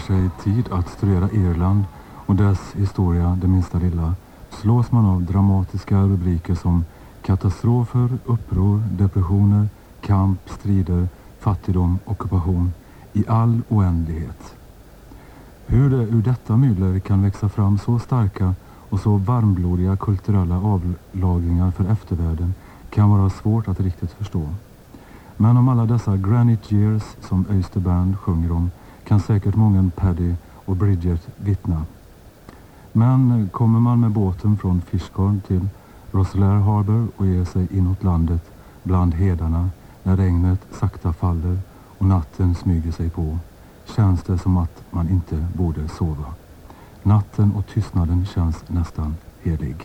sig tid att studera Irland och dess historia det minsta lilla slås man av dramatiska rubriker som katastrofer, uppror, depressioner, kamp, strider, fattigdom, ockupation i all oändlighet. Hur det ur detta myller kan växa fram så starka och så varmblodiga kulturella avlagringar för eftervärlden kan vara svårt att riktigt förstå. Men om alla dessa granite years som Österberg sjunger om kan säkert många Paddy och Bridget vittna. Men kommer man med båten från Fishguard till Rosellaire Harbour och ger sig inåt landet bland hedarna när regnet sakta faller och natten smyger sig på, känns det som att man inte borde sova. Natten och tystnaden känns nästan helig.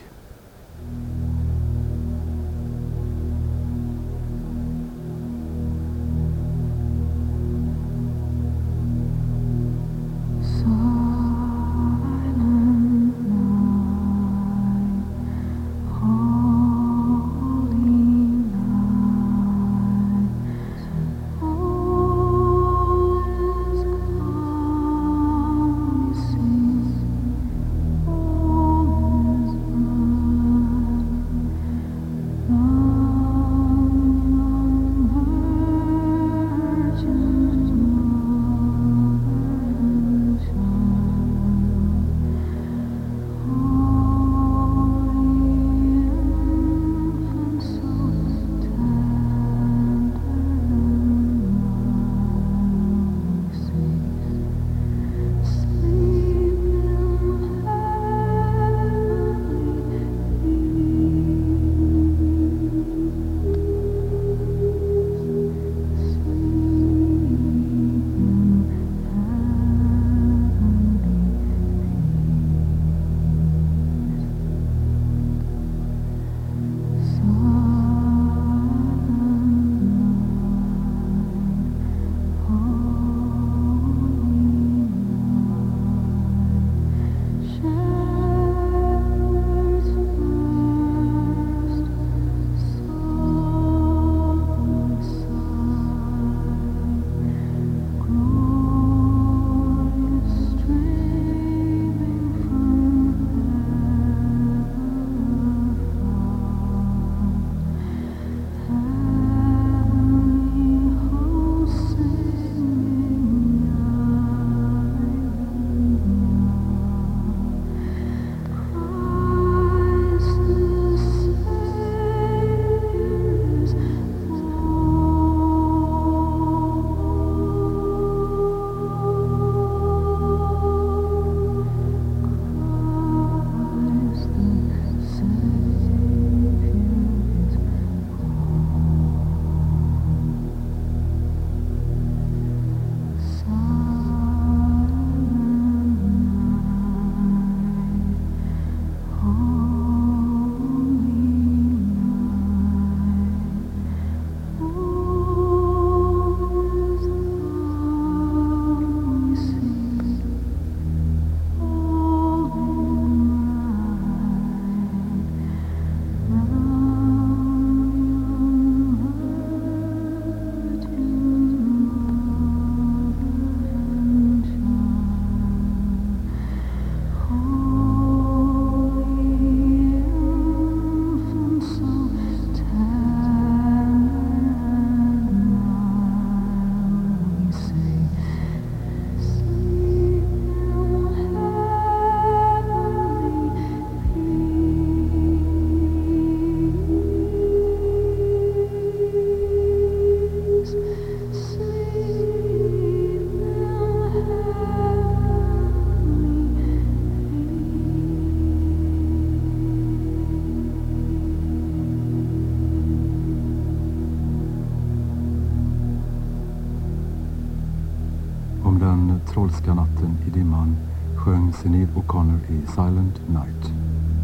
Den trollska natten i dimman sjöng Sinéad O'Connor i Silent Night.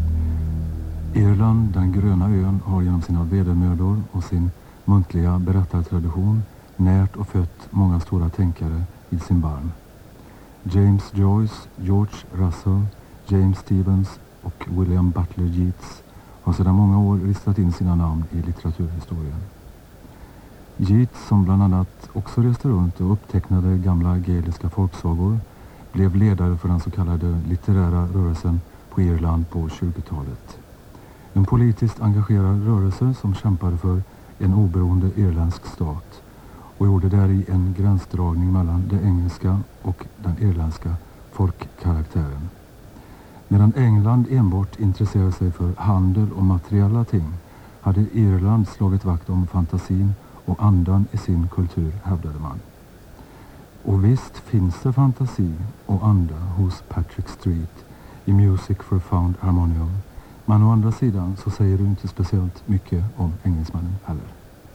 Irland, den gröna ön, har genom sina vedermödor och sin muntliga berättartradition närt och fött många stora tänkare vid sin barm. James Joyce, George Russell, James Stephens och William Butler Yeats har sedan många år ristat in sina namn i litteraturhistorien. Yeats, som bland annat också reste runt och upptecknade gamla gaeliska folksagor, blev ledare för den så kallade litterära rörelsen på Irland på 20-talet. En politiskt engagerad rörelse som kämpade för en oberoende irländsk stat och gjorde där i en gränsdragning mellan det engelska och den irländska folkkaraktären. Medan England enbart intresserade sig för handel och materiella ting hade Irland slagit vakt om fantasin och andan i sin kultur, hävdade man. Och visst finns det fantasi och anda hos Patrick Street i Music for Found Harmonium. Men å andra sidan så säger du inte speciellt mycket om engelsmannen heller.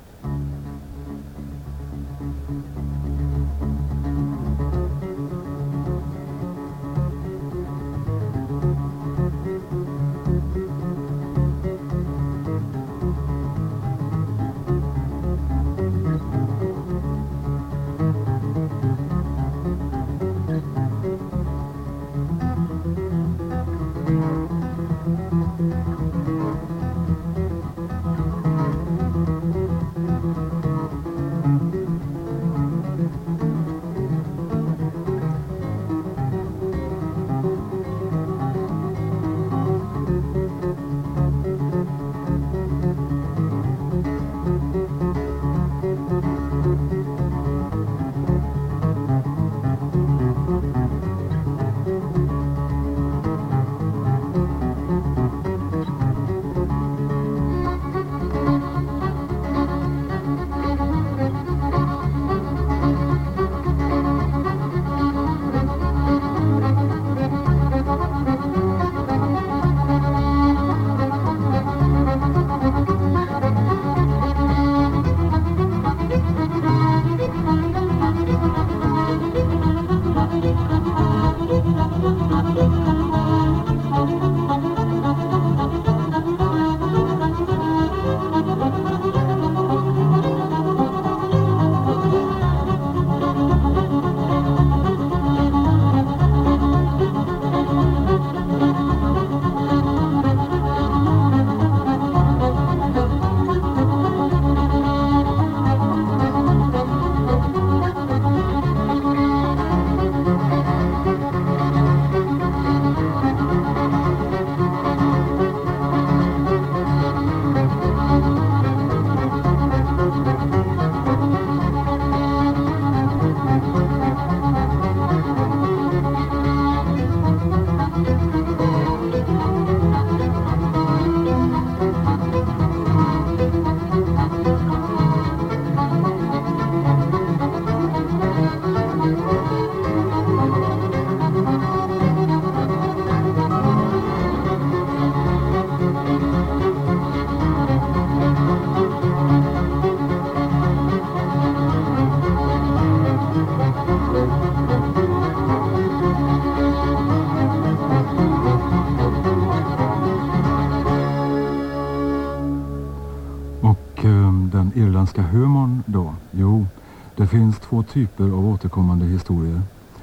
Den irländska humorn då? Jo, det finns två typer av återkommande historier.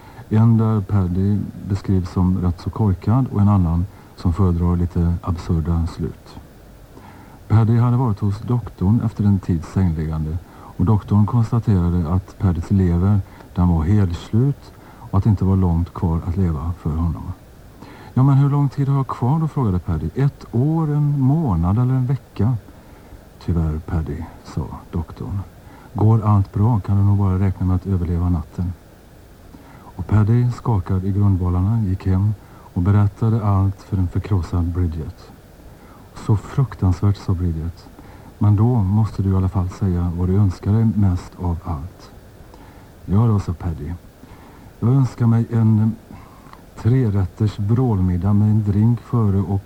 En där Paddy beskrivs som rätt så korkad och en annan som föredrar lite absurda slut. Paddy hade varit hos doktorn efter en tids sängliggande och doktorn konstaterade att Paddys lever, den var helslut och att det inte var långt kvar att leva för honom. Ja, men hur lång tid har jag kvar då, frågade Paddy. 1 år, en månad eller en vecka? Tyvärr, Paddy, sa doktorn. Går allt bra kan du nog bara räkna med att överleva natten. Och Paddy, skakad i grundvalarna, gick hem och berättade allt för en förkrossad Bridget. Så fruktansvärt, sa Bridget. Men då måste du i alla fall säga vad du önskar dig mest av allt. Ja då, sa Paddy. Jag önskar mig en 3-rätters vrålmiddag med en drink före och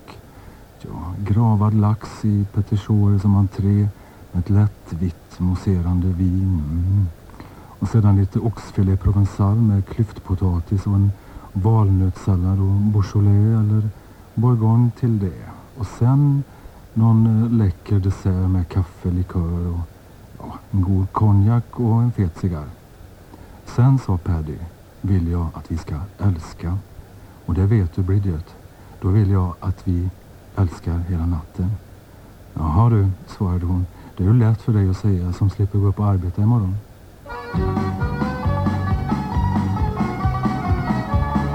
gravad lax i petischorer som entré med ett lätt vitt mousserande vin. Och sedan lite oxfilé provençal med klyftpotatis och en valnötssallad och beaujolais eller bourgogne till det. Och sen någon läcker dessert med kaffe, likör och en god konjak och en fet cigarr. Sen, sa Paddy, vill jag att vi ska älska. Och det vet du, Bridget. Då vill jag att vi älskar hela natten. Jaha du, svarade hon. Det är ju lätt för dig att säga som slipper gå upp och arbeta imorgon.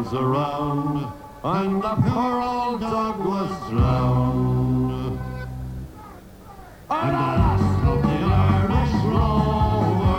miles around, and the poor old dog was drowned. And the last of the Irish Rover.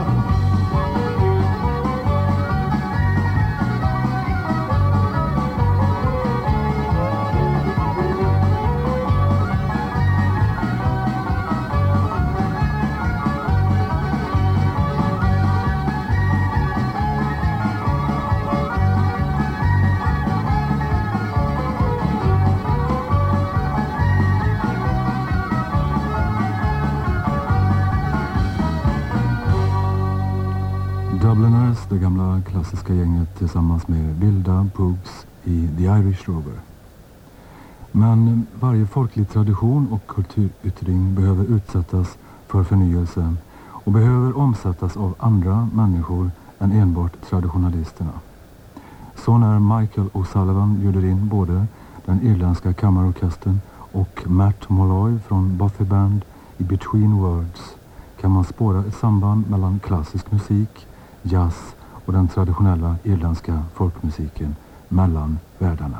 Dubliners, det gamla klassiska gänget tillsammans med vilda Pogues i The Irish Rover. Men varje folklig tradition och kulturyttring behöver utsättas för förnyelse och behöver omsättas av andra människor än enbart traditionalisterna. Så när Michael O'Sullivan bjuder in både den irländska kammarorkestern och Matt Molloy från Bothy Band i Between Words kan man spåra ett samband mellan klassisk musik, jazz och den traditionella irländska folkmusiken mellan världarna.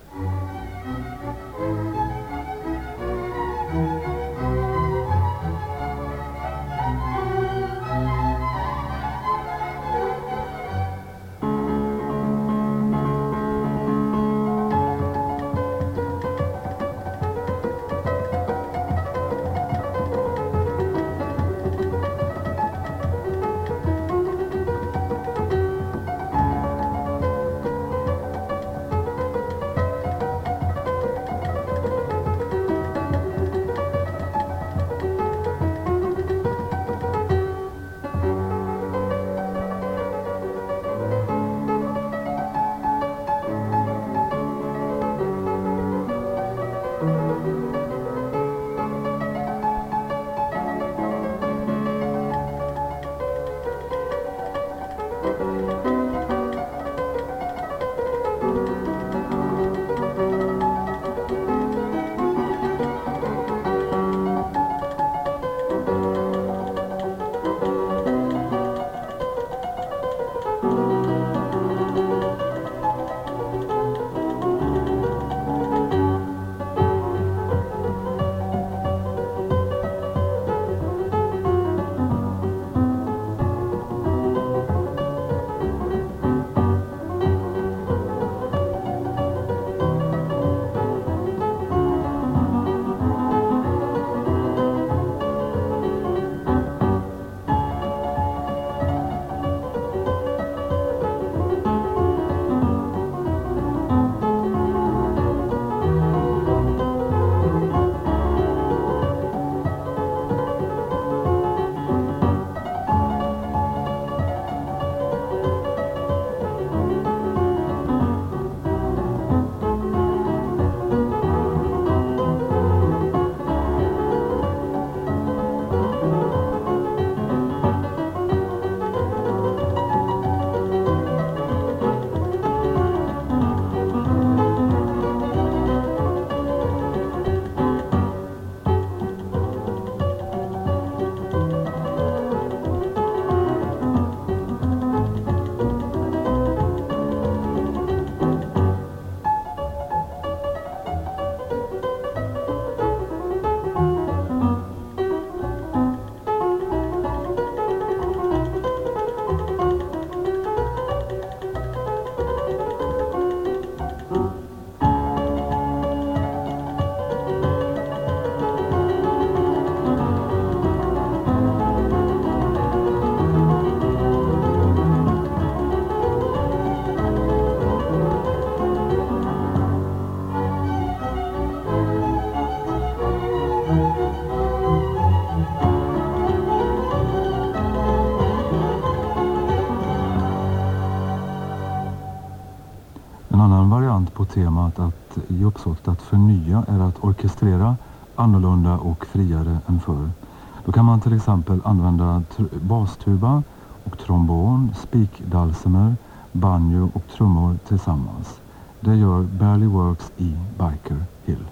På temat att i uppsåt att förnya är att orkestrera annorlunda och friare än förr. Då kan man till exempel använda bastuba och trombon, spikdalsemer, banjo och trummor tillsammans. Det gör Barely Works i Biker Hill.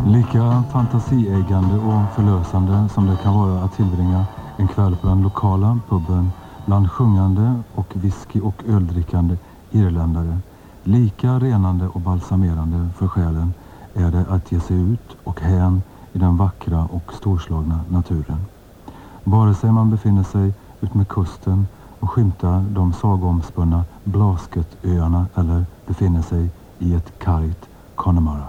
Lika fantasieggande och förlösande som det kan vara att tillbringa en kväll på den lokala puben bland sjungande och whisky- och öldrickande irländare, lika renande och balsamerande för själen är det att ge sig ut och hän i den vackra och storslagna naturen. Vare sig man befinner sig ut med kusten och skymtar de sagomspunna Blasketöarna eller befinner sig i ett kargt Connemara.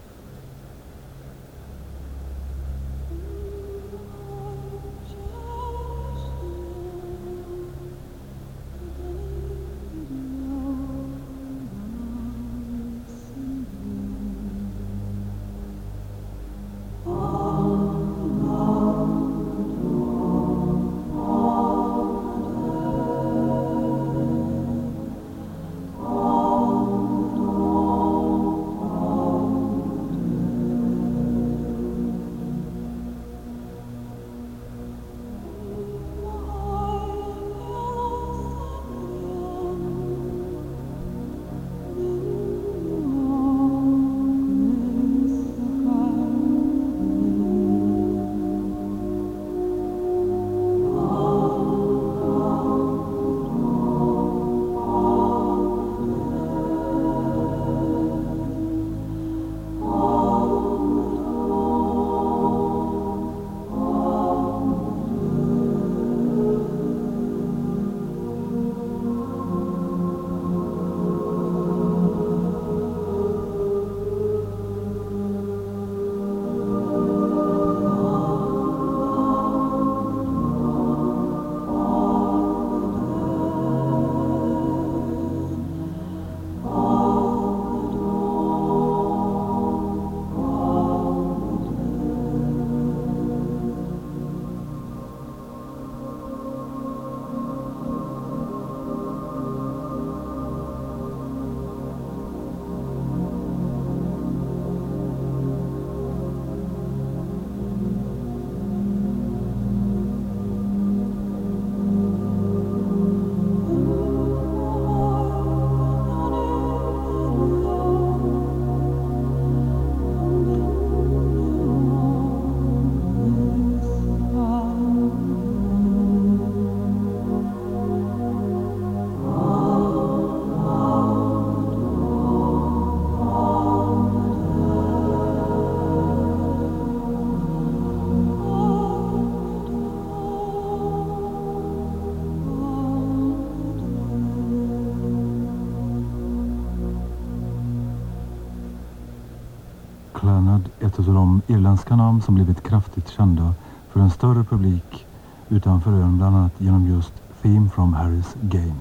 Clannad, ett av de irländska namn som blivit kraftigt kända för en större publik utanför ön, bland annat genom just Theme from Harry's Game.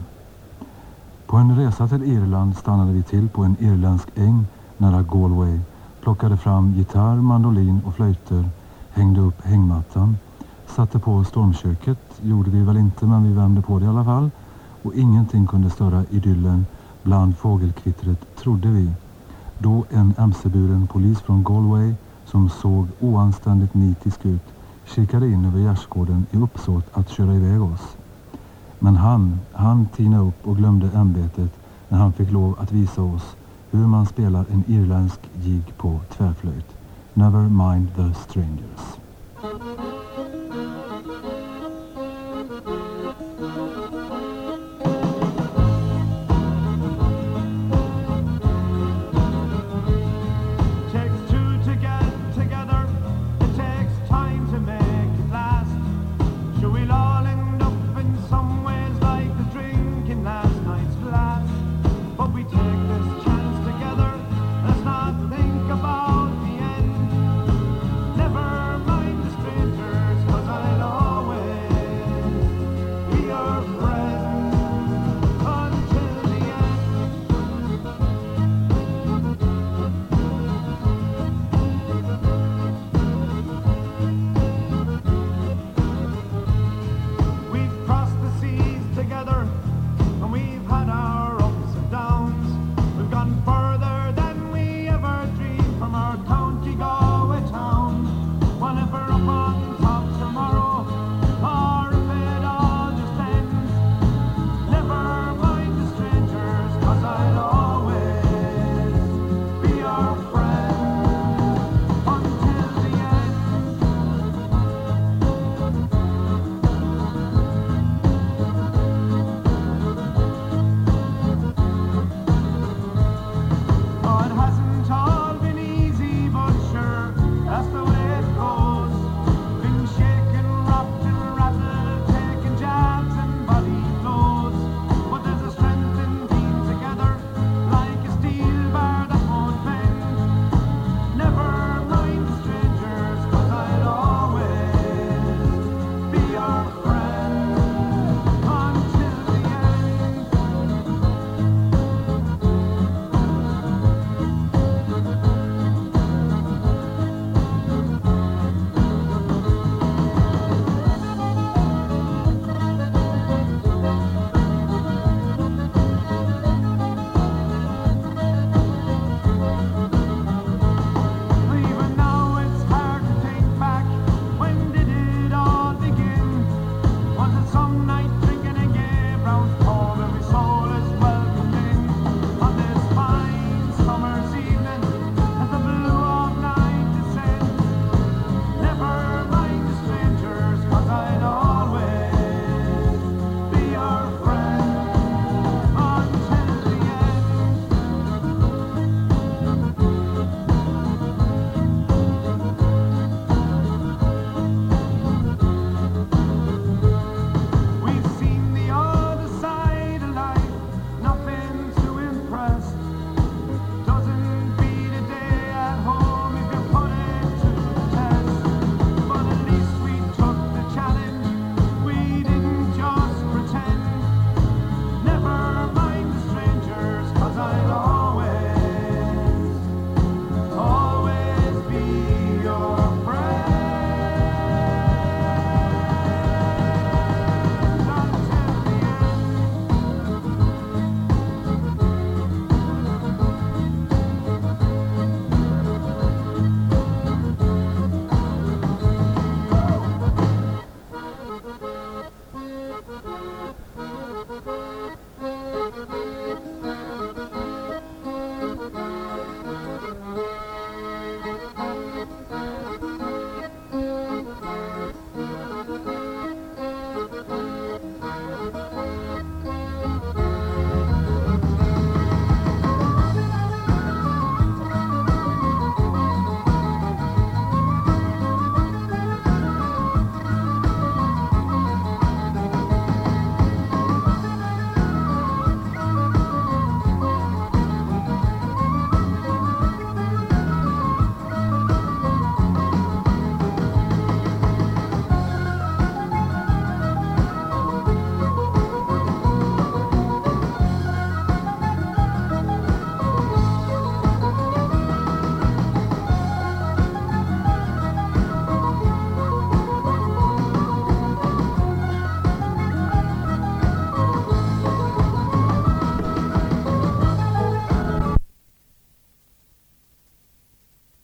På en resa till Irland stannade vi till på en irländsk äng nära Galway, plockade fram gitarr, mandolin och flöjter, hängde upp hängmattan, satte på stormköket, gjorde vi väl inte men vi värmde på det i alla fall, och ingenting kunde störa idyllen bland fågelkvittret, trodde vi. Då en mc-buren polis från Galway som såg oanständigt nitisk ut kikade in över gärdsgården i uppsåt att köra iväg oss. Men han tinade upp och glömde ämbetet när han fick lov att visa oss hur man spelar en irländsk jig på tvärflöjt. Never mind the strangers.